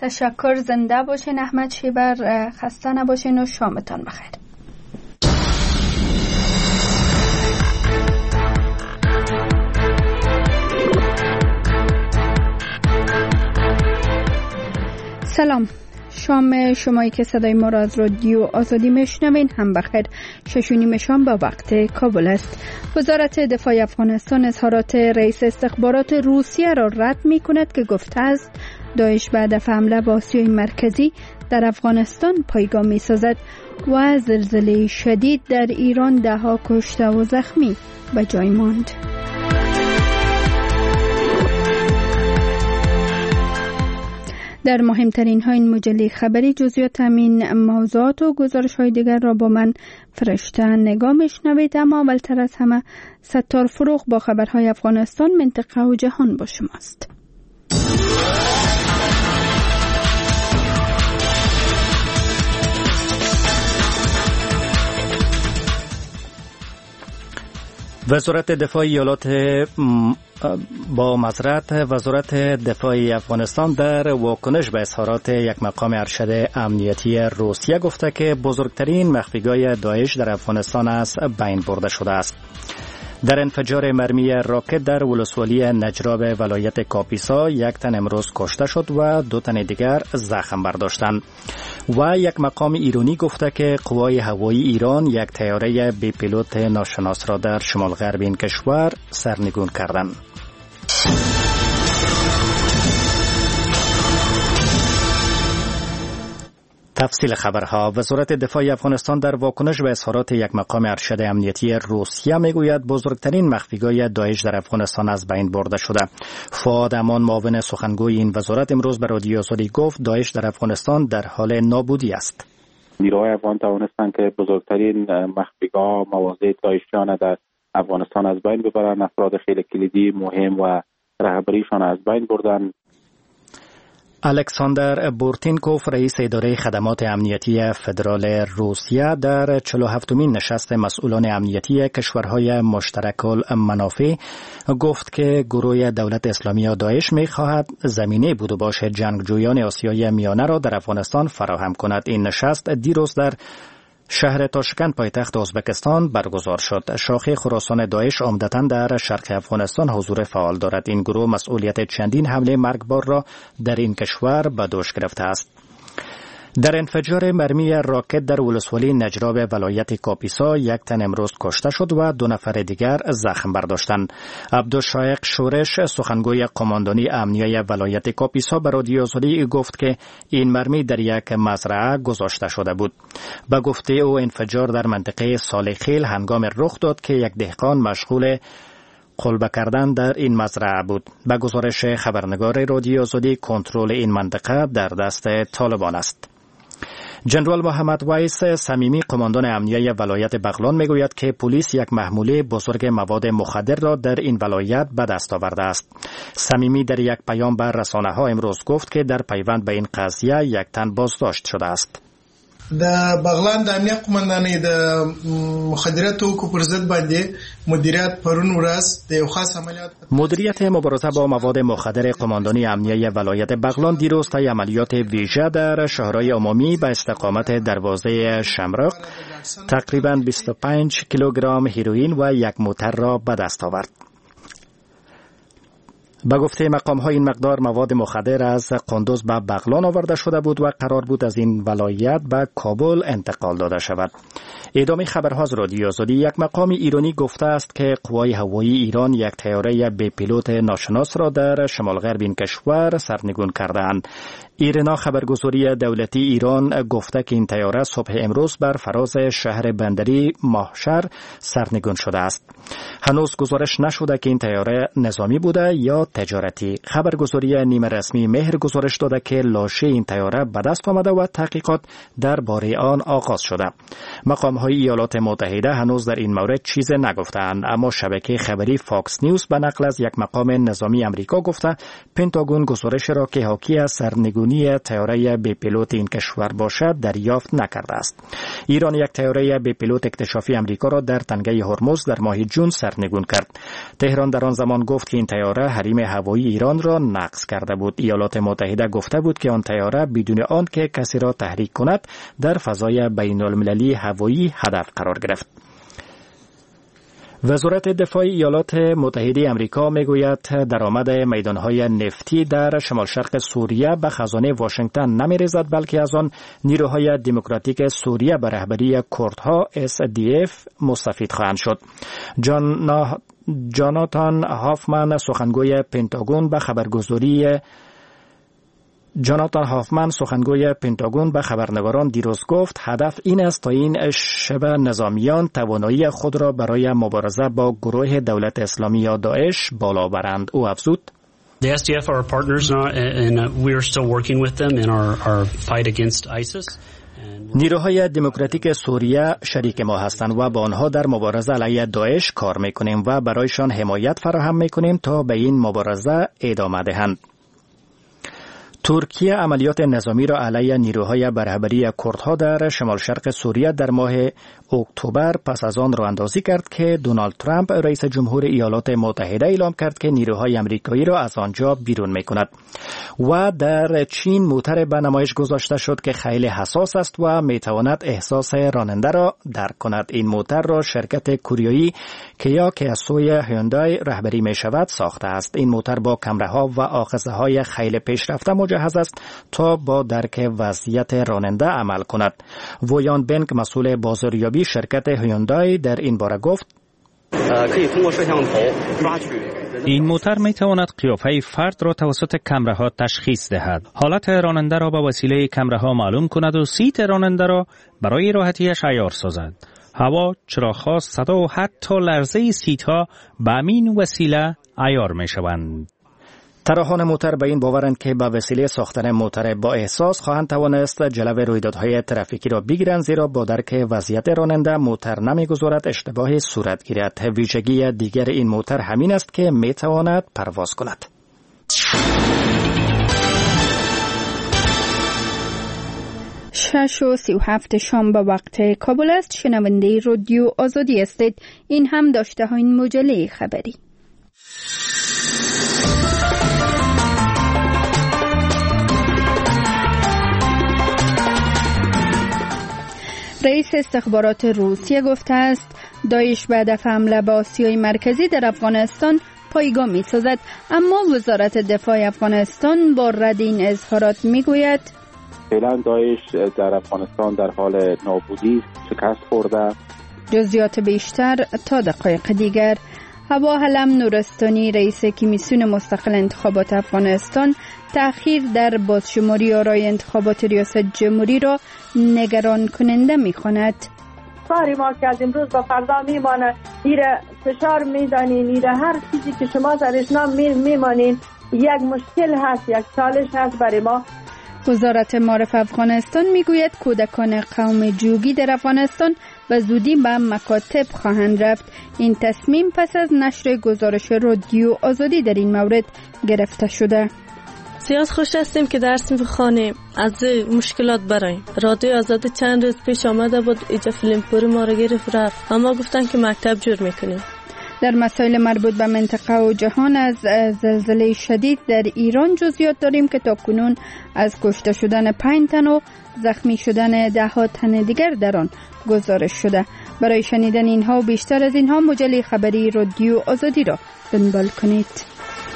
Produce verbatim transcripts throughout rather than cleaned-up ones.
تشکر. زنده باشین احمد شیبر، خسته نباشین و شامتان بخیر. سلام، شام شمایی که صدای ما را از رادیو آزادی میشنوین هم بخیر. شش و نیم شام با وقت کابل است. وزارت دفاع افغانستان اظهارات رئیس استخبارات روسیه را رد می کند که گفته است داعش بعد از حمله به آسیای مرکزی در افغانستان پایگاه می سازد و زلزله شدید در ایران ده ها کشته و زخمی به جای ماند. در مهمترین ها این مجله خبری جزئیات همین موضوعات و گزارش های دیگر را با من فرشته نگاه میشنوید. اما اولتر از همه ستار فروغ با خبرهای افغانستان، منطقه و جهان با شماست. وزارت دفاع ایالات با معذرت وزارت دفاع افغانستان در واکنش به اظهارات یک مقام ارشد امنیتی روسیه گفته که بزرگترین مخفیگاه داعش در افغانستان است بین برده شده است. در انفجار مرمی راکت در ولسوالی نجراب ولایت کاپیسا یک تن امروز کشته شد و دو تن دیگر زخم برداشتند. و یک مقام ایرانی گفته که قوای هوایی ایران یک طیاره بی پیلوت ناشناس را در شمال غرب این کشور سرنگون کردند. تفصیل خبرها. وزارت دفاع افغانستان در واکنش به اظهارات یک مقام ارشد امنیتی روسیه میگوید بزرگترین مخفیگاه داعش در افغانستان از بین برده شده. فؤاد امان، معاون سخنگوی این وزارت، امروز به رادیو آزادی گفت داعش در افغانستان در حال نابودی است. نیروهای افغان توانستند که بزرگترین مخفیگاه مواضع داعشیان در افغانستان از بین ببرند. افراد خیلی کلیدی مهم و رهبریشان از بین بردند. الکساندر بورتینکوف، رئیس اداره خدمات امنیتی فدرال روسیه، در چهل و هفتمین نشست مسئولان امنیتی کشورهای مشترک المنافع گفت که گروه دولت اسلامی داعش می‌خواهد زمینه بود و باش جنگجویان آسیای میانه را در افغانستان فراهم کند. این نشست دیروز در شهر تاشکند پایتخت ازبکستان برگزار شد. شاخه خراسان داعش عمدتاً در شرق افغانستان حضور فعال دارد. این گروه مسئولیت چندین حمله مرگبار را در این کشور به دوش گرفته است. در انفجار مرمی راکت در ولسوالی نجراب ولایت کاپیسا یک تن امروز کشته شد و دو نفر دیگر زخم برداشتند. عبدالشایق شورش، سخنگوی قماندانی امنیه ولایت کاپیسا، به رادیو آزادی گفت که این مرمی در یک مزرعه گذاشته شده بود. به گفته او انفجار در منطقه صالحخیل هنگام رخ داد که یک دهقان مشغول قلبه کردن در این مزرعه بود. به گزارش خبرنگار رادیو آزادی کنترل این منطقه در دست طالبان است. جنرال محمد ویس صمیمی، قماندان امنیه ولایت بغلان، میگوید که پلیس یک محموله بزرگ مواد مخدر را در این ولایت به دست آورده است. صمیمی در یک پیام به رسانه‌ها امروز گفت که در پیوند به این قضیه یک تن بازداشت شده است. د بغلان د امنیت قماندانۍ د مخدرات توکو پر ضد باندې مدیریت پرون ورځ د یو خاص عملیات مدیریت مبارزه با مواد مخدر قماندانی امنیه ولایت بغلان دیروز طی عملیات ویژه در شهرهای عمومی به استقامت دروازه شمرق تقریباً بیست و پنج کیلوگرم هیروئین و یک موتر را به دست آورد. به گفته مقام‌ها این مقدار مواد مخدر از قندوز به بغلان آورده شده بود و قرار بود از این ولایت به کابل انتقال داده شود. ادامه خبرها از رادیو آزادی. یک مقام ایرانی گفته است که قوای هوایی ایران یک طیاره بی پیلوت ناشناس را در شمال غرب این کشور سرنگون کردند. ایرنا خبرگزاری دولتی ایران گفته که این طیاره صبح امروز بر فراز شهر بندری ماهشر سرنگون شده است. هنوز گزارش نشده که این طیاره نظامی بوده یا تجارتی. خبرگزاری نیمه رسمی مهر گزارش داده که لاشه این طیاره به دست آمده و تحقیقات درباره آن آغاز شده. مقام‌های ایالات متحده هنوز در این مورد چیز نگفتند، اما شبکه خبری فاکس نیوز به نقل از یک مقام نظامی آمریکا گفته پنتاگون گزارش را که حاکی از سرنگونی طیاره بی پیلوت این کشور باشد دریافت نکرده است. ایران یک طیاره بی پیلوت اکتشافی آمریکا را در تنگه هرمز در ماه جون سرنگون کرد. تهران در آن زمان گفت که این طیاره حریم هوایی ایران را نقض کرده بود. ایالات متحده گفته بود که آن طیاره بدون آن که کسی را تحریک کند در فضای بین المللی هوایی هدف قرار گرفت. وزارت دفاع ایالات متحده آمریکا میگوید درآمد میدانهای نفتی در شمال شرق سوریه به خزانه واشنگتن نمی‌ریزد، بلکه از آن نیروهای دموکراتیک سوریه به رهبری کردها اس دی اف مستفید خواهند شد. جان جاناتان هافمن سخنگوی پنتاگون به خبرگزاری جاناتان هافمن سخنگوی پنتاگون به خبرنگاران دیروز گفت هدف این است تا این شبه نظامیان توانایی خود را برای مبارزه با گروه دولت اسلامی یا داعش بالا برند. او افزود: The S D F are our partners now and we are still working with them in our our fight against ISIS. نیروهای دموکراتیک سوریه شریک ما هستند و با آنها در مبارزه علیه داعش کار میکنیم و برایشان حمایت فراهم میکنیم تا به این مبارزه ادامه دهند. ترکیه عملیات نظامی را علیه نیروهای برهبری کردها در شمال شرق سوریه در ماه اکتبر پس از آن راه اندازی کرد که دونالد ترامپ رئیس جمهور ایالات متحده اعلام کرد که نیروهای آمریکایی را از آنجا بیرون می‌کند. و در چین موتر به نمایش گذاشته شد که خیلی حساس است و میتواند احساس راننده را درک کند. این موتر را شرکت کوریایی کیا که از سوی هیوندای رهبری می شود ساخته است. این موتر با کامراها و آخذه‌های خیلی پیشرفته مجهز است تا با درک وضعیت راننده عمل کند. ویان بنگ مسئول بازاریابی شرکت هیوندای در این باره گفت: این موتر می تواند قیافه فرد را توسط کامراها تشخیص دهد، حالت راننده را به وسیله کامراها معلوم کند و سیت راننده را برای راحتیش عیار سازد. هوا، چراغ‌ها، صدا و حتی لرزه سیت‌ها به همین وسیله عیار می شوند. طراحان موتر به این باورند که با وسیله ساختن موتر با احساس خواهند توانست جلو رویدادهای ترافیکی را بگیرند، زیرا با درک وضعیت راننده موتر نمیگذارد اشتباهی صورت گیرد. ویژگی دیگر این موتر همین است که میتواند پرواز کند. شش و سی و هفت شام به وقت کابل است. شنونده رادیو آزادی هستید. این هم داشته ها این مجله خبری. رئیس استخبارات روسیه گفته است داعش بعد از حمله به آسیای مرکزی در افغانستان پایگاه می سازد، اما وزارت دفاع افغانستان با رد این اظهارات می گوید فعلا داعش در افغانستان در حال نابودی شکست خورده. جزئیات بیشتر تا دقایق دیگر. هوا علم نورستانی رئیس کمیسیون مستقل انتخابات افغانستان تأخیر در بازشماری آرای انتخابات ریاست جمهوری را نگران کننده می‌خواند. کاری ما که از امروز به فردا میمانه، ایره فشار میدانین، ایره هر چیزی که شما درش نام میمانین یک مشکل هست، یک چالش هست برای ما. وزارت معارف افغانستان میگوید کودکان قوم جوگی در افغانستان به زودی به مکاتب خواهند رفت. این تصمیم پس از نشر گزارش رادیو آزادی در این مورد گرفته شده. زیاد خوش هستیم که درس میخوانیم، از مشکلات برایم. رادیو آزادی چند روز پیش آمده بود، اینجا فیلم پوری ما رو گرفت رفت، اما گفتن که مکتب جور میکنیم. در مسائل مربوط به منطقه و جهان از زلزله شدید در ایران جزئیات داریم که تاکنون از کشته شدن پنج تن و زخمی شدن ده ها تن دیگر در آن گزارش شده. برای شنیدن اینها و بیشتر از اینها مجله خبری رادیو آزادی را دنبال کنید.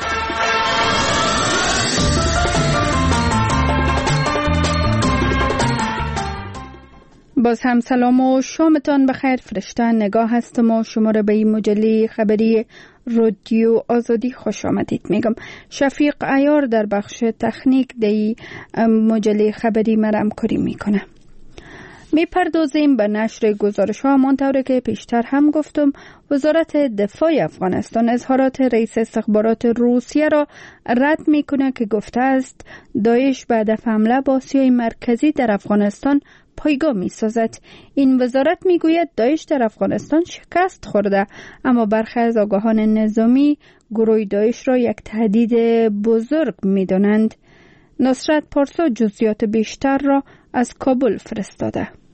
باز هم سلام و شامتان بخیر. فرشته نگاه هستم و شما را به این مجله خبری رادیو آزادی خوش آمدید میگم. شفیق عیار در بخش تکنیک دی مجله خبری مرام کاری میکنه. میپردازیم به نشر گزارش ها. همانطور که پیشتر هم گفتم، وزارت دفاع افغانستان اظهارات رئیس استخبارات روسیه را رد میکنه که گفته است داعش بعد از حمله به آسیای مرکزی در افغانستان پایگاه می سازد. این وزارت می گوید داعش در افغانستان شکست خورده، اما برخی از آگاهان نظامی گروه داعش را یک تهدید بزرگ می دانند. نصرت پارسا جزئیات بیشتر را از کابل فرستاده.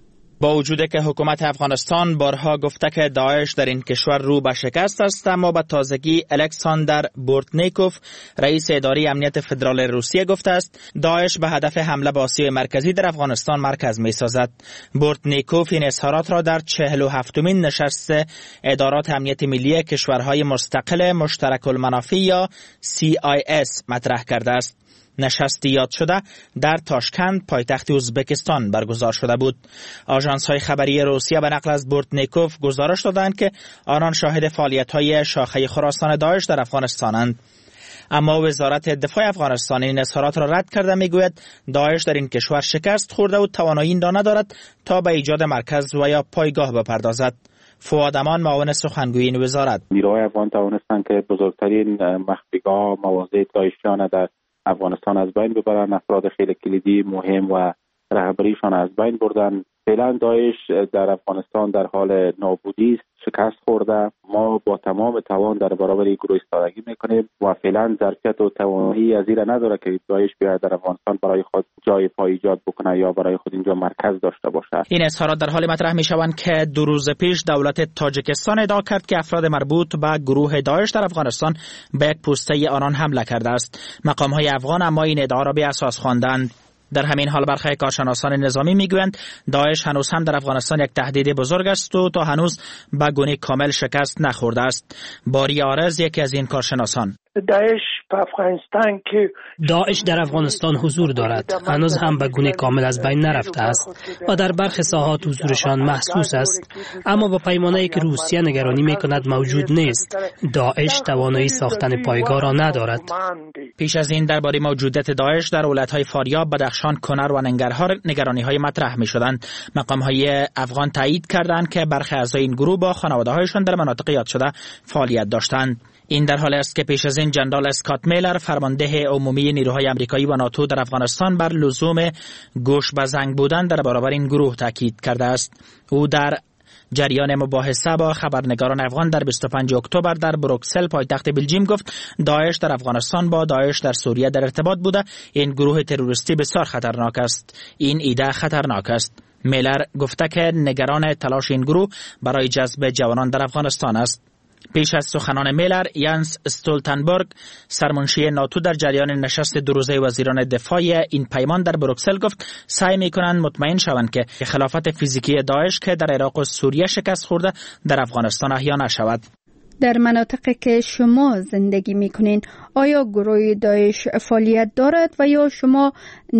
با وجود که حکومت افغانستان بارها گفته که داعش در این کشور رو به شکست است، اما به تازگی الکساندر بورتنیکوف رئیس اداره امنیت فدرال روسیه گفته است داعش به هدف حمله به آسیای مرکزی در افغانستان مرکز می سازد. بورتنیکوف این اظهارات را در چهل و هفتمین نشست ادارات امنیت ملی کشورهای مستقل مشترک المنافع یا سی آی اس مطرح کرده است. نشستی یاد شده در تاشکند پایتخت ازبکستان برگزار شده بود. آژانس های خبری روسیه به نقل از بورتنیکوف گزارش دادند که آنان شاهد فعالیت های شاخه خراسان داعش در افغانستانند. اما وزارت دفاع افغانستان این اظهارات را رد کرده، میگوید داعش در این کشور شکست خورده و توانایی این را ندارد تا به ایجاد مرکز و یا پایگاه بپردازد. فؤاد امان معاون سخنگوی این وزارت: نیروهای افغان توانستند که بزرگترین مخفیگاه مواضع داعشیان در افغانستان از بین ببرن، افراد خیلی کلیدی مهم و رهبریشان از بین بردن. فعلا داعش در افغانستان در حال نابودی است، شکست خورده. ما با تمام توان در برابر این گروه ایستادگی میکنیم و فعلا ظرفیت و توانایی از این نداره که داعش بیاید در افغانستان برای خود جای پای ایجاد بکنه یا برای خود اینجا مرکز داشته باشه. این اظهارات در حال مطرح میشوند که دو روز پیش دولت تاجیکستان ادعا کرد که افراد مربوط به گروه داعش در افغانستان به یک پوسته آنان حمله کرده است. مقام‌های افغان اما این ادعا را بی اساس خواندند. در همین حال برخی کارشناسان نظامی میگویند داعش هنوز هم در افغانستان یک تهدید بزرگ است و تا هنوز به گونه کامل شکست نخورده است. باری عارض یکی از این کارشناسان: داعش به افغانستان که داعش در افغانستان حضور دارد، هنوز هم به گونه کامل از بین نرفته است و در برخی ساحات حضورشان محسوس است، اما با پیمانه‌ای که روسیه نگرانی می‌کند موجود نیست. داعش توانایی ساختن پایگاه را ندارد. پیش از این درباره موجودیت داعش در ولایت‌های فاریاب، بدخشان، کنر و ننگرهار نگرانی‌های مطرح می‌شدند. مقام‌های افغان تایید کردند که برخی اعضای این گروه با خانواده‌هایشان در مناطق یاد شده فعالیت داشتند. این در حالی است که پیش از این جنرال اسکات میلر فرمانده عمومی نیروهای آمریکایی و ناتو در افغانستان بر لزوم گوش به زنگ بودن در برابر این گروه تاکید کرده است. او در جریان مباحثه با خبرنگاران افغان در بیست و پنجم اکتبر در بروکسل پایتخت بلژیم گفت داعش در افغانستان با داعش در سوریه در ارتباط بوده. این گروه تروریستی بسیار خطرناک است. این ایده خطرناک است. میلر گفته که نگران تلاش این گروه برای جذب جوانان در افغانستان است. پیش از سخنان میلر، یانس استولتنبرگ سرمنشی ناتو در جریان نشست دو روزه وزیران دفاع این پیمان در بروکسل گفت سعی می‌کنند مطمئن شوند که خلافت فیزیکی داعش که در عراق و سوریه شکست خورده در افغانستان احیا نشود. در مناطقی که شما زندگی میکنین آیا گروه داعش فعالیت دارد و یا شما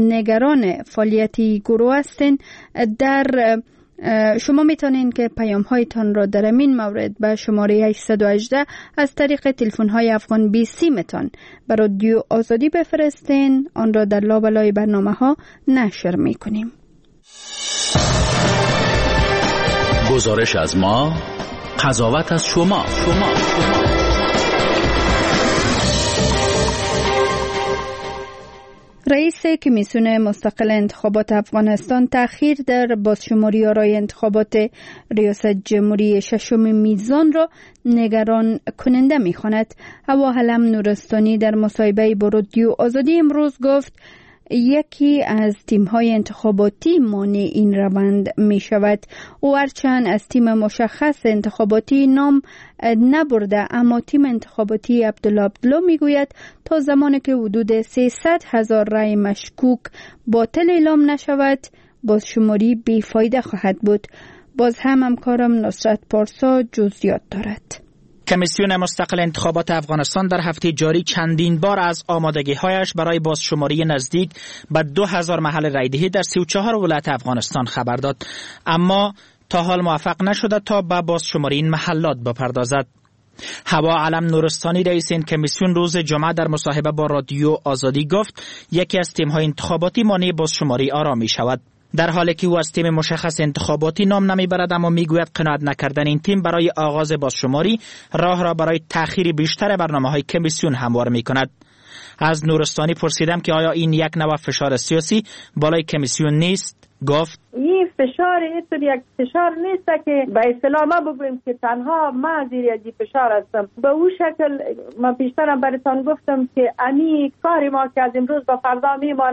نگران فعالیتی گروه هستین؟ در شما میتونین که پیام هایتان را در این مورد به شماره هشتصد و هجده از طریق تلفن های افغان بیست متن به رادیو آزادی بفرستین. آن را در لابلای برنامه ها نشر میکنیم. گزارش از ما، قضاوت از شما. شما. رئیس کمیسیون مستقل انتخابات افغانستان تأخیر در بازشماری آرای انتخابات ریاست جمهوری ششم میزان را نگران کننده می‌خواند. هوا علم نورستانی در مصاحبه با رادیو آزادی امروز گفت یکی از تیم‌های انتخاباتی مانع این روند می شود. او هرچند از تیم مشخص انتخاباتی نام نبرده، اما تیم انتخاباتی عبدالله عبدالله می گوید تا زمانی که حدود سیصد هزار رای مشکوک باطل اعلام نشود بازشماری بیفایده خواهد بود. باز هم همکارم نصرت پارسا جزئیات دارد. کمیسیون مستقل انتخابات افغانستان در هفته جاری چندین بار از آمادگی‌هایش برای بازشماری نزدیک به دو هزار محل رایدهی در سی و چهار ولایت افغانستان خبر داد، اما تا حال موفق نشده تا به بازشماری این محلات بپردازد. هوا علم نورستانی رئیس این کمیسیون روز جمعه در مصاحبه با رادیو آزادی گفت یکی از تیم‌های انتخاباتی مانع بازشماری آرا می شود. در حالی که او از تیم مشخص انتخاباتی نام نمیبرد، اما میگوید قناعت نکردن این تیم برای آغاز بازشماری راه را برای تأخیر بیشتر برنامه‌های کمیسیون هموار می‌کند. از نورستانی پرسیدم که آیا این یک نوع فشار سیاسی بالای کمیسیون نیست؟ گفت این فشار اینطور یک فشار نیست که به اصطلاح ما بگوییم که تنها ما زیر این فشار هستم. به او شکل ما بیشترم براتون گفتم که امی کاری ما که از امروز به فردا میمانه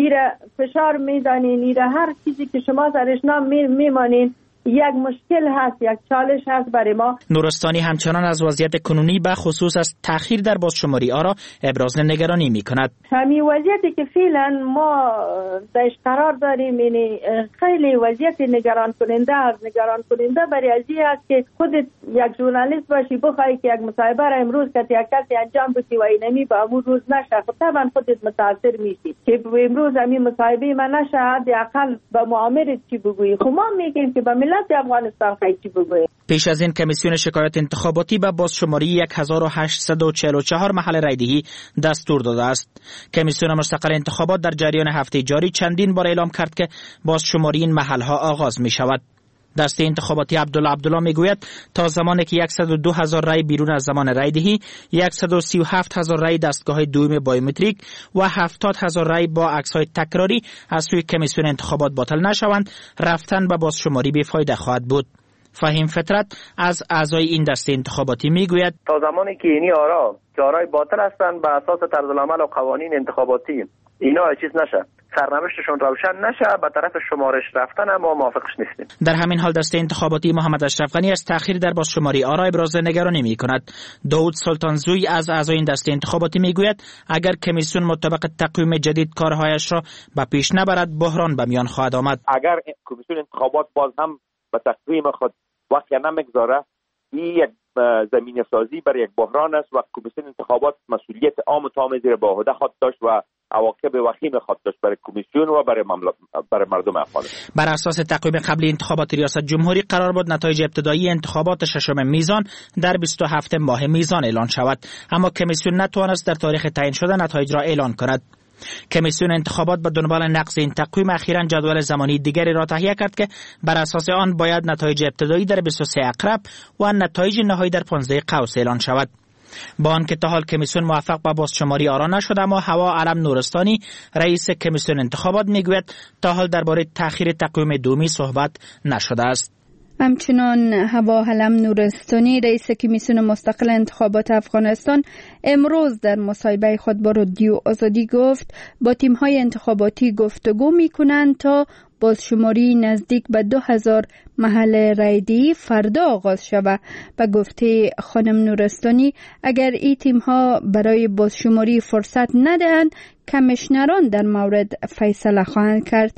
ایره فشار میدانین، ایره هر چیزی که شما درش نام میمانین یک مشکل هست، یک چالش هست برای ما. نورستانی همچنان از وضعیت کنونی به خصوص از تأخیر در بازشماری آرا ابراز نگرانی می کند. همین وضعیتی که فعلا ما درش قرار داریم یعنی خیلی وضعیت نگران کننده است. نگران کننده برای از این است که خودت یک ژورنالیست باشی بخوای که یک مصاحبه را امروز که یک کسی انجام بدی و اینمی با امروز روز نشه، خب طبعا خودت متاثر میشی که امروز همین مصاحبه من نشه، حداقل به معاملت چی بگویی. خب ما میگیم که به افغانستان خیلی بگوید. پیش از این کمیسیون شکایت انتخاباتی به بازشماری هزار و هشتصد و چهل و چهار محل رایدهی دستور داده است. کمیسیون مستقل انتخابات در جریان هفته جاری چندین بار اعلام کرد که بازشماری این محلها آغاز می شود. دسته انتخاباتی عبدالله عبدالله میگوید تا زمانی که صد و دو هزار رای بیرون از زمان رایدهی، صد و سی و هفت هزار رای دستگاه دوم بایومتریک و هفتاد هزار رای با عکس‌های تکراری از سوی کمیسیون انتخابات باطل نشوند، رفتن به بازشماری بیفایده خواهد بود. فهیم فطرت از اعضای این دسته انتخاباتی میگوید تا زمانی که اینی آرا که آرای باطل هستند، به اساس طرزالعمل و قوانین انتخاباتی اینا چیز نشه، سرنوشتشون روشن نشه، به طرف شمارش رفتن ما موافقش نیستیم. در همین حال دسته انتخاباتی محمد اشرف غنی از تأخیر در بازشماری آرا ابراز نگرانی میکند. داود سلطانزوی از اعضای این دسته انتخاباتی میگوید اگر کمیسیون مطابق تقویم جدید کارهایش را به پیش نبرد، بحران به میان خواهد آمد. اگر کمیسیون انتخابات باز هم به تقویم خود وقت نمیگذاره، این یک زمینه سازی برای یک بحران است و کمیسیون انتخابات مسئولیت عام تام زیر به عهده خود داشت و عواقب وخیم خود داشت برای کمیسیون و برای برای مردم افغانستان. بر اساس تقویم قبلی انتخابات ریاست جمهوری قرار بود نتایج ابتدایی انتخابات ششم میزان در بیست و هفتم ماه میزان اعلان شود، اما کمیسیون نتوانست در تاریخ تعیین شده نتایج را اعلان کند. کمیسیون انتخابات به دنبال نقض این تقویم اخیراً جدول زمانی دیگری را تهیه کرد که بر اساس آن باید نتایج ابتدایی در بیست و سه عقرب و نتایج نهایی در پانزده قوس اعلان شود. با آنکه تا حال کمیسیون موفق به بازشماری آرا نشد، اما هوا علم نورستانی رئیس کمیسیون انتخابات میگوید تا حال درباره تأخیر تقویم دومی صحبت نشده است. همچنان هوا علم نورستانی رئیس کمیسیون مستقل انتخابات افغانستان امروز در مصاحبه خود با رادیو آزادی گفت با تیم‌های انتخاباتی گفتگو می‌کنند تا بازشماری نزدیک به دو هزار محل رایدهی فردا آغاز شود. به گفته خانم نورستانی اگر این تیم‌ها برای بازشماری فرصت ندهند، کمیشنران در مورد فیصله خواهند کرد.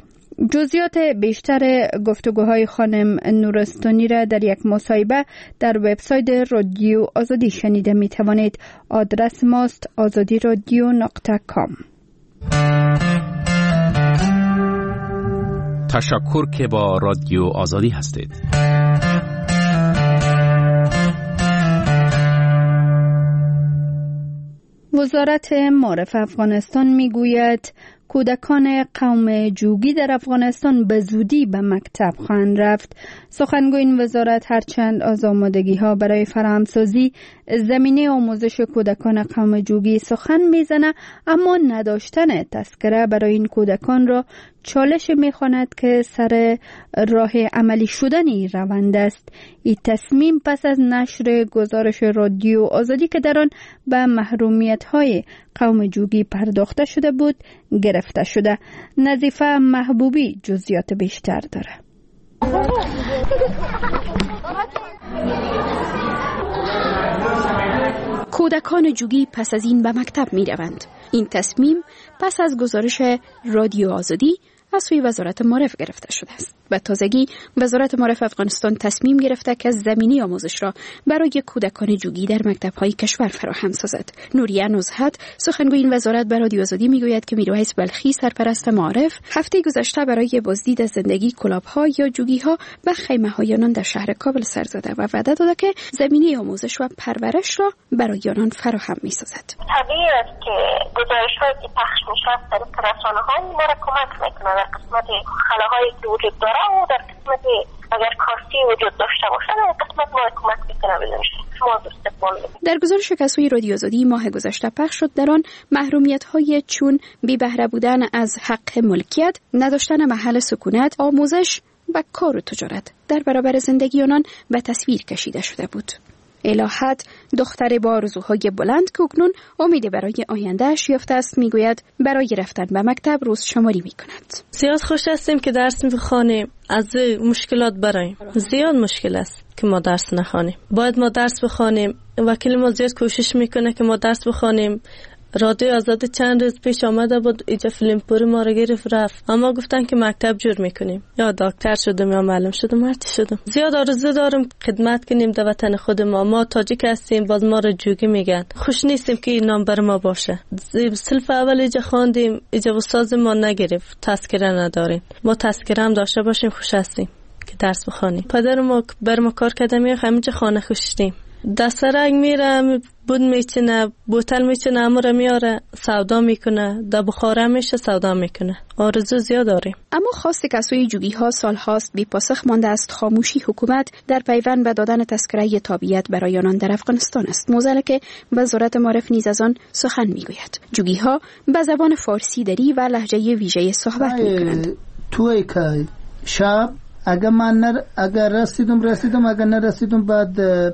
جزئیات بیشتر گفتگوهای خانم نورستانی را در یک مصاحبه در وبسایت رادیو آزادی شنیده می توانید. آدرس ماست آزادی رادیو نقطه کام. تشکر که با رادیو آزادی هستید. وزارت معارف افغانستان می گوید کودکان قوم جوگی در افغانستان به زودی به مکتب خواهند رفت. سخنگوی این وزارت هرچند از آمادگی‌ها برای فراهمسازی زمینه آموزش کودکان قوم جوگی سخن میزنه، اما نداشتن تذکره برای این کودکان را چالش میخواند که سر راه عملی شدن این روند است. این تصمیم پس از نشر گزارش رادیو آزادی که در آن به محرومیت‌های قوم جوگی پرداخته شده بود گرفته شده. نظیفه محبوبی جزئیات بیشتر داره. کودکان جوگی پس از این به مکتب می روند. این تصمیم پس از گزارش رادیو آزادی از سوی وزارت معارف گرفته شده است. به تازگی وزارت معارف افغانستان تصمیم گرفته که زمینه آموزش را برای کودکان جوگی در مکتب‌های کشور فراهم سازد. نوریه نزهت سخنگوی این وزارت به رادیو آزادی میگوید که میرواعظ بلخی سرپرست معارف هفته گذشته برای بازدید از زندگی کلاب‌ها یا جوگی‌ها به خیمه‌های آنان در شهر کابل سر زده و وعده داده که زمینه آموزش و پرورش را برای آنان فراهم می‌سازد. طبیعی است که گزارش‌هایی که پخش می‌شود در رسانه‌ها ما را کمک می‌کند در قسمت خلاهایی که وجود داره و در قسمت اگر کاستی وجود داشته باشه در قسمت ما کمک میکنه بزنشه شما استقبال بدید. در گزارش که از سوی رادیو آزادی ماه گذشته پخش شد در آن محرومیت های چون بی بهره بودن از حق ملکیت، نداشتن محل سکونت، آموزش و کار و تجارت در برابر زندگی آنان به تصویر کشیده شده بود. الهت دختر با آرزوهای بلند که اکنون امید برای آیندهش یافته است میگوید برای رفتن به مکتب روز شماری میکند. زیاد خوش هستیم که درس میخوانیم، از مشکلات برایم. زیاد مشکل است که ما درس نخوانیم. باید ما درس بخوانیم. وکیل ما زیاد کوشش میکنه که ما درس بخوانیم. رادیو آزادی چند روز پیش آمده بود اینجا فیلم پوری ما رو گرفت رفت، اما گفتن که مکتب جور میکنیم. یا دکتر شدم یا معلم شدم، هر چی شدم. زیاد آرزو دارم خدمت کنیم در وطن خود ما. ما تاجیک هستیم، باز ما رو جوگی میگن. خوش نیستیم که این نام بر ما باشه. صنف اول اینجا خواندیم، اینجا استاد ما نگرفت، تذکره نداریم. ما تذکره هم داشته باشیم خوش هستیم که درس بخوانیم. پدر ما بر ما کار کرده میخ همینجا خانه خوشتیم. دست رنگ میره، بود میچنه، بوتل میچنه، امور میاره سودا میکنه، در بخاره میشه سودا میکنه. آرزو زیاد داریم. اما خواست کسوی جوگی ها سال هاست بی پاسخ مانده است. خاموشی حکومت در پیوند به دادن تذکره تابعیت برای آنان در افغانستان است. موزل که وزارت معارف نیز از آن سخن میگوید. جوگی ها به زبان فارسی دری و لهجه ویژه صحبت میکنند. توی که شب اگر من نر... اگر رسیدم رسیدم اگر نرسیدم بعد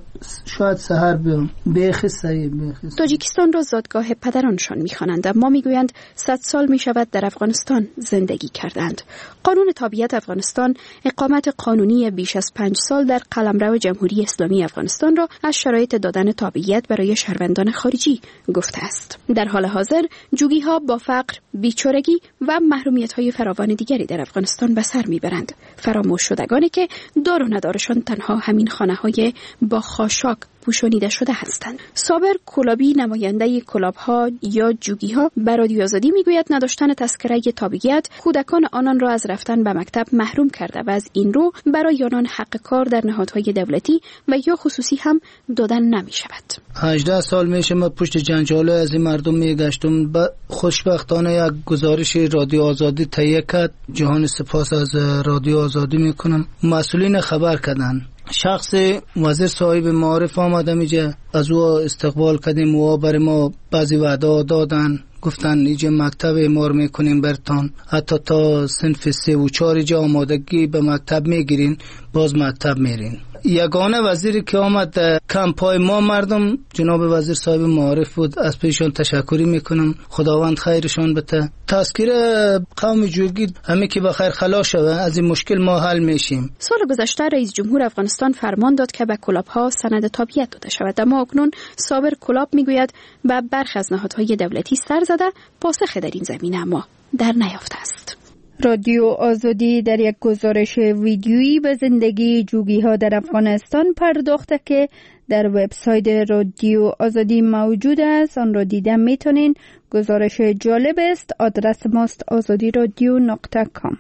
شاید سحر بیام. بیخی صحیح بیخی. تاجیکستان را زادگاه پدرانشان می‌خوانند، اما میگویند صد سال میشود در افغانستان زندگی کردند. قانون تابعیت افغانستان اقامت قانونی بیش از پنج سال در قلمرو جمهوری اسلامی افغانستان را از شرایط دادن تابعیت برای شهروندان خارجی گفته است. در حال حاضر جوگی ها با فقر، بیچارگی و محرومیت های فراوان دیگری در افغانستان به سر میبرند. فراموش شدگانی که دار و ندارشان تنها همین خانه های با خاشاک پوشانیده شده هستند. صابر کلابی نماینده کلاب ها یا جوگی ها بر رادیو آزادی میگوید نداشتن تذکره تابعیت کودکان آنان را از رفتن به مکتب محروم کرده و از این رو برای آنان حق کار در نهادهای دولتی و یا خصوصی هم دادن نمی شود. هجده سال میشه ما پشت جنجال از این مردم میگشتم. خوشبختانه یک گزارش رادیو آزادی تهیه کرد. جهان سپاس از رادیو آزادی میکنم. مسئولین خبر کردن. شخص وزیر صاحب معارف آمده میجه، از او استقبال کردیم. او برای ما بعضی وعده دادن، گفتن اینجا مکتب امار میکنیم برتان، حتی تا صنف سه و چهار جا آمادگی به مکتب میگیرین، باز مکتب میرین. یگانه وزیری که آمد کمپای ما مردم جناب وزیر صاحب معارف بود. از پیشان تشکری میکنم، خداوند خیرشان بده. تذکره قوم جوگی همه که بخیر خلاص شوه، از این مشکل ما حل میشیم. سال گذشته رئیس جمهور افغانستان فرمان داد که به کلاب ها سند تابعیت داده شود، اما اکنون صابر کلاب میگوید به برخی از نهادهای دولتی سر زده، پاسخ در این زمینه اما در نیافته است. رادیو آزادی در یک گزارش ویدیویی به زندگی جوگی ها در افغانستان پرداخته که در وبسایت رادیو آزادی موجود است. آن را دیده میتونین. گزارش جالب است. آدرس ماست آزادی رادیو نقطه کام.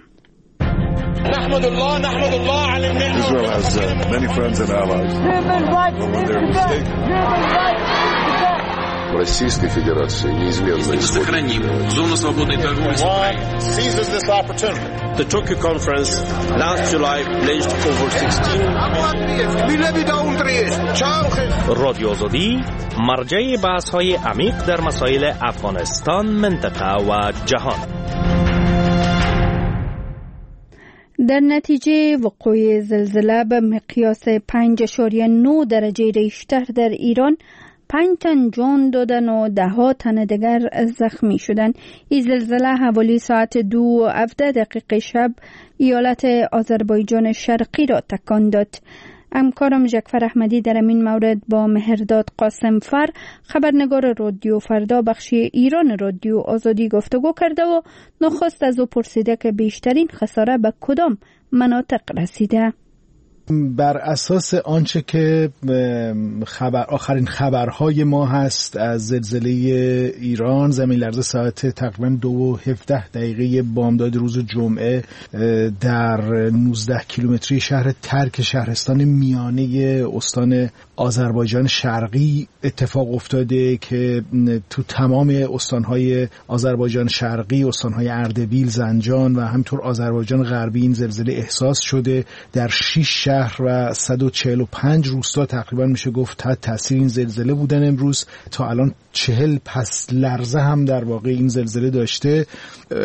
نحمد الله نحمد الله على النعمة. Israel has uh, many friends and allies. When they're mistaken. В Российской Федерации неизменно сохраним зону свободной торговли. Seizes this opportunity. The Tokyo conference last July pledged over sixteen. رادیو آزادی مرجع بحث‌های عمیق در مسائل افغانستان، منطقه و جهان. در نتیجه وقوع زلزله به مقیاس پنج اشاریه نه درجه ریشتر در ایران پنج تن جان دادن و ده ها تن دیگر زخمی شدند. این زلزله حوالی ساعت دو و هفده دقیقه شب ایالت آذربایجان شرقی را تکان داد. همکارم جعفر احمدی در این مورد با مهرداد قاسم فر، خبرنگار رادیو فردا بخش ایران رادیو آزادی گفتگو کرده و نخست از او پرسیده که بیشترین خساره به کدام مناطق رسیده. بر اساس آنچه که خبر آخرین خبرهای ما هست از زلزله ایران، زمین لرزه ساعت تقریبا دو و هفده دقیقه بامداد روز جمعه در نوزده کیلومتری شهر ترک شهرستان میانه استان آذربایجان شرقی اتفاق افتاده که تو تمام استانهای آذربایجان شرقی، استانهای اردبیل، زنجان و همینطور آذربایجان غربی این زلزله احساس شده. در شش شهر و صد و چهل و پنج روستا تقریبا میشه گفت تحت تاثیر این زلزله بودن. امروز تا الان چهل پس لرزه هم در واقع این زلزله داشته.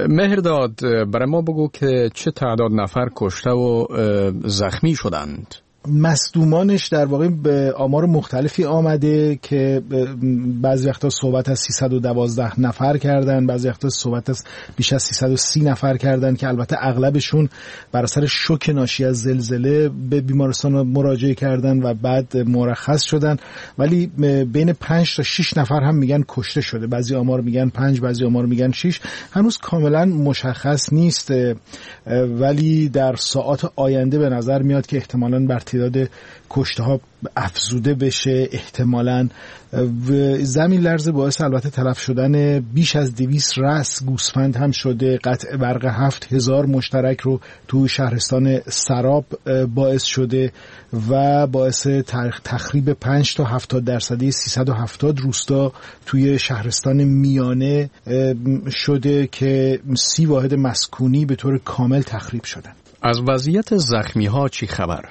مهرداد، برای ما بگو که چه تعداد نفر کشته و زخمی شدند؟ مصدومانش در واقع به آمار مختلفی آمده که بعضی وقتا صحبت از سیصد و دوازده نفر کردن، بعضی وقتا صحبت از بیش از سیصد و سی نفر کردن که البته اغلبشون بر اثر شوک ناشی از زلزله به بیمارستان مراجعه کردن و بعد مرخص شدن، ولی بین پنج تا شش نفر هم میگن کشته شده. بعضی آمار میگن پنج، بعضی آمار میگن شش. هنوز کاملا مشخص نیست، ولی در ساعات آینده به نظر میاد که احتمالاً بر تعداد کشته ها افزوده بشه. احتمالاً زمین لرزه باعث البته تلف شدن بیش از دویست رأس گوسفند هم شده. قطع برق هفت هزار مشترک رو تو شهرستان سراب باعث شده و باعث تخریب پنج تا هفتاد درصدی سیصد و هفتاد روستا توی شهرستان میانه شده که سی واحد مسکونی به طور کامل تخریب شدن. از وضعیت زخمی ها چی خبر؟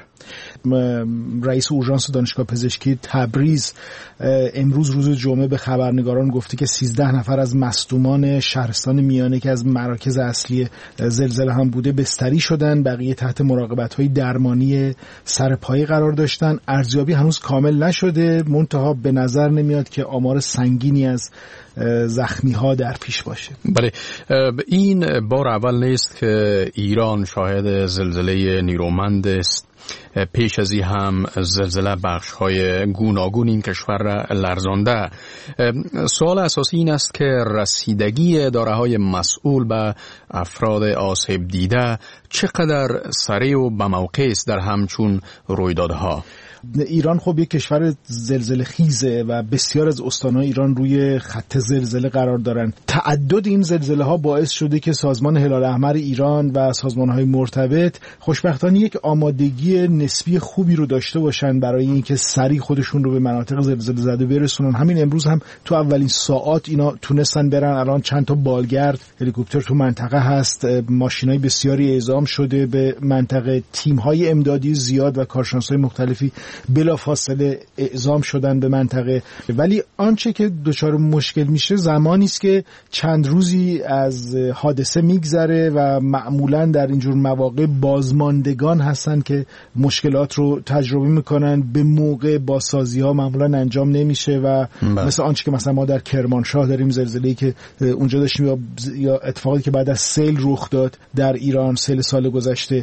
رئیس اورژانس دانشگاه پزشکی تبریز امروز روز جمعه به خبرنگاران گفته که سیزده نفر از مصدومان شهرستان میانه که از مراکز اصلی زلزله هم بوده بستری شدن، بقیه تحت مراقبت‌های درمانی سرپایی قرار داشتن. ارزیابی هنوز کامل نشده، منتها به نظر نمیاد که آمار سنگینی از زخمی ها در پیش باشه. بله، این بار اول نیست که ایران شاهد زلزله نیرومند است. پیش ازی هم زلزله بخش‌های گوناگون این کشور را لرزانده. سوال اساسی این است که رسیدگی اداره‌های مسئول به افراد آسیب دیده چقدر سریع و به موقع است در همچون رویدادها؟ ایران خب یک کشور زلزله خیزه و بسیار از استان‌های ایران روی خط زلزله قرار دارن. تعدد این زلزله ها باعث شده که سازمان هلال احمر ایران و سازمان‌های مرتبط خوشبختانه یک آمادگی نسبی خوبی رو داشته باشن برای اینکه سریع خودشون رو به مناطق زلزله زده برسونن. همین امروز هم تو اولین ساعات اینا تونستن برن. الان چند تا بالگرد هلیکوپتر تو منطقه هست، ماشینای بسیاری اعزام شده به منطقه، تیم‌های امدادی زیاد و کارشناسای مختلفی بلا فاصله اعزام شدن به منطقه. ولی آنچه که دچار مشکل میشه زمانی است که چند روزی از حادثه میگذره و معمولا در اینجور مواقع بازماندگان هستن که مشکلات رو تجربه میکنن. به موقع بازسازی ها معمولا انجام نمیشه و بله. مثل آنچه که مثلا ما در کرمانشاه داریم، زلزله‌ای که اونجا داشتیم یا یا اتفاقی که بعد از سیل رخ داد در ایران سیل سال گذشته.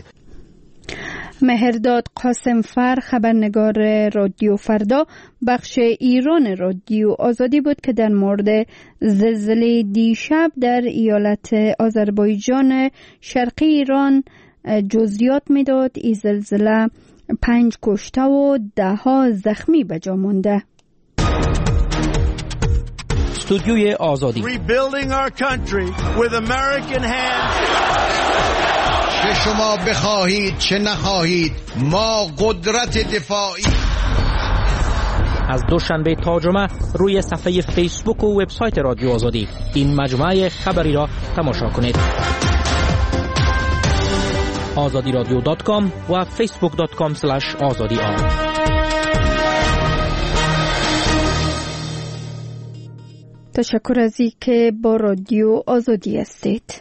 مهرداد قاسمفر، خبرنگار رادیو فردا بخش ایران رادیو آزادی بود که در مورد زلزله دیشب در ایالت آذربایجان شرقی ایران جزئیات میداد. این زلزله پنج کشته و ده ها زخمی به جا مانده. استودیوی آزادی. Rebuilding our country with American hands. چه شما بخواهید چه نخواهید ما قدرت دفاعی. از دوشنبه تا جمعه روی صفحه فیسبوک و وبسایت رادیو آزادی این مجموعه خبری را تماشا کنید. آزادی رادیو دات کام و فیسبوک دات کام اسلش آزادی آر. تشکر از این که با رادیو آزادی هستید.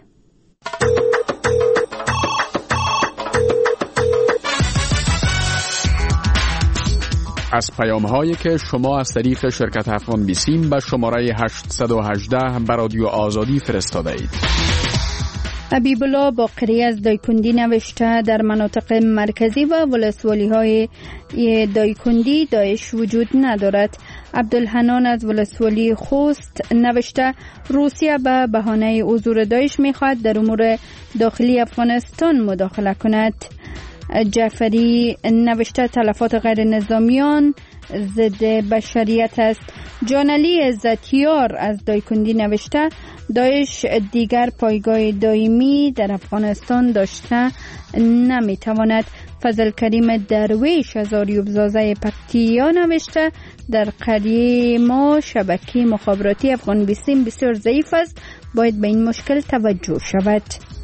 از پیام هایی که شما از طریق شرکت افغان بیسیم به شماره هشتصد و هجده به رادیو آزادی فرستاده اید. حبیب الله باقری از دایکندی نوشته در مناطق مرکزی و ولسوالی های دایکندی داعش وجود ندارد. عبدالحنان از ولسوالی خوست نوشته روسیه به بهانه حضور داعش میخواهد در امور داخلی افغانستان مداخله کند. جعفری نوشته تلفات غیر نظامیان ضد بشریت است. جانعلی عزتیار از دایکندی نوشته داعش دیگر پایگاه دائمی در افغانستان داشته نمیتواند. فضل کریم درویش از آریوب زازه پکتیا نوشته در قریه ما شبکه مخابراتی افغان بیسیم بسیار ضعیف است، باید به این مشکل توجه شود.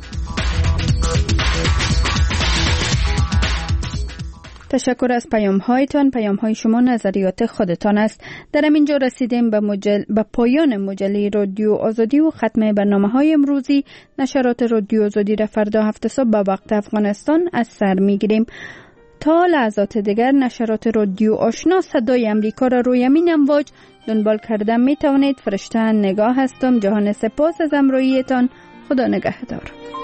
تشکر از پیام هایتان. پیام های شما نظریات خودتان است. در همینجا رسیدیم به, مجل... به پایان مجله رادیو آزادی و ختم برنامه های امروزی. نشرات رادیو آزادی را فردا هفت صبح به وقت افغانستان از سر می گیریم. تا لحظات دیگر نشرات رادیو آشنا صدای امریکا را روی همین امواج دنبال کردن می توانید. فرشته نگاه هستم. جهان سپاس از همراهیتان. خدا نگهدار.